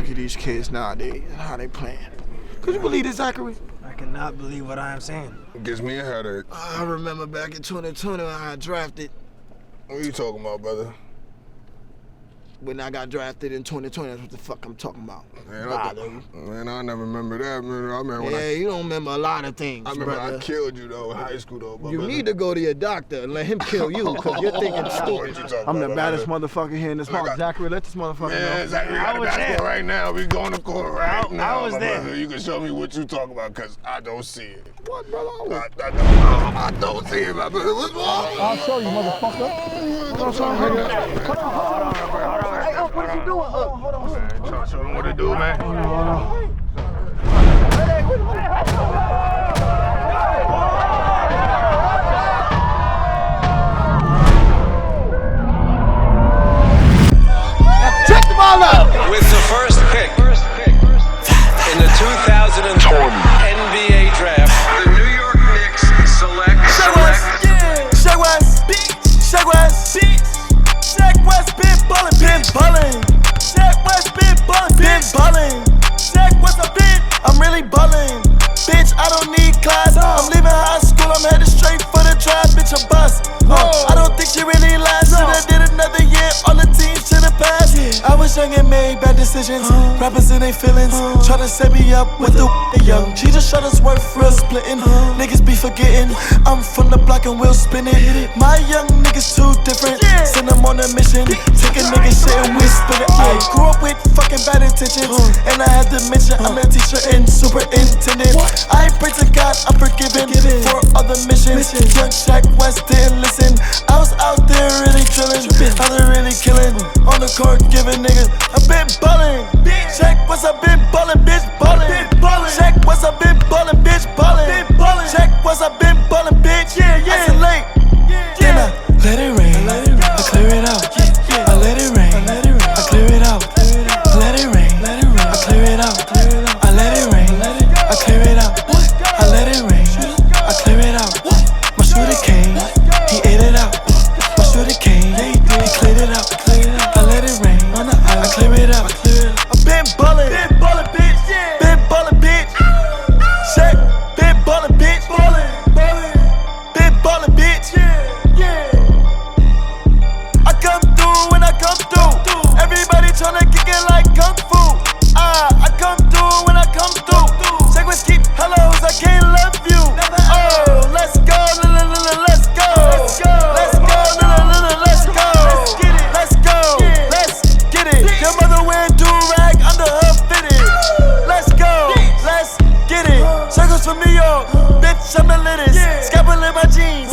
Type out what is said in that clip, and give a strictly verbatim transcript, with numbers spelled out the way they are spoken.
at these kids nowadays and how they playing. Could you believe this, Zachary? I cannot believe what I am saying. It gives me a headache. I remember back in twenty twenty when I got drafted. What are you talking about, brother? When I got drafted in twenty twenty, that's what the fuck I'm talking about. Man, I, th- man, I never remember that, man. I remember when yeah, I, you don't remember a lot of things, I remember brother. I killed you, though, in high school, though. You brother. need to go to your doctor and let him kill you, because you're thinking stupid. You I'm the about, baddest brother? motherfucker here in this park. Zachary, let this motherfucker Man, know. Zachary, I I was was there. there right now. We going to court right I- now, I was my there. brother. You can show me what you talking about, because I don't see it. What, brother? I was- I, I, don't, I don't see it, my brother. What's wrong? I'll show you, motherfucker. Hold on, son. Hold on, hold on. Hey, Unc, what you doing, Unc? Hold on, hold on. Show, show them what to do, man. Hold on, hold on. Check the ball up. With the first pick in the two thousand ten N B A draft, the New York Knicks select select Shaq West, Shaq West, Shaq West, been ballin', been ballin'. Shaq West, been ballin', been ballin'. Shaq West, I been, I'm really ballin'. Bitch, I don't need class. I'm leaving high school, I'm headed straight for the drive. Bitch, a bus. Uh, I don't think she really lasts. So I did another year, all the teams to the past. I was young and made bad decisions. Rappers in they feelings, try to set me up with the young. She just shot us worth real splitting. Niggas be forgetting, I'm from the block and we'll spin it. My young niggas too different. Send them on a mission, take a nigga shit and we spin it. I grew up with fucking bad intentions, and I had to mention I'm a teacher and superintendent. I pray to God I'm forgiven for other missions. Young Shaq West didn't listen. I was out there really drilling, I was really killing. On the court giving niggas, I been ballin'. Shaq West, I been ballin', bitch ballin'. Shaq West, I been ballin', bitch ballin'. Shaq West, I been ballin', bitch. Isolate. Then I let it rain, I clear it out. I let it rain, I clear it out. Let it rain, I clear it out. I let it rain, I clear it out. I let it rain, I clear it out. My shooter came, he ate it out. My shooter came, he cleared it out. I let it rain, I clear it out. I been ballin', been ballin', bitch. Been ballin', bitch. Shaq, been ballin', bitch. Been ballin', bitch. I come through when I come through. Everybody tryna kick it like kung fu. Ah, I come through when I come through. Shaq West keep hellos, I can't love you. Oh, let's go, let's go. Let's go, let's go. Let's go, let's get it. Your mother wearing do-rag under her fitted. Let's go, let's get it. Circles from New York, bitch, I'm the littest. Scalpel in my jeans,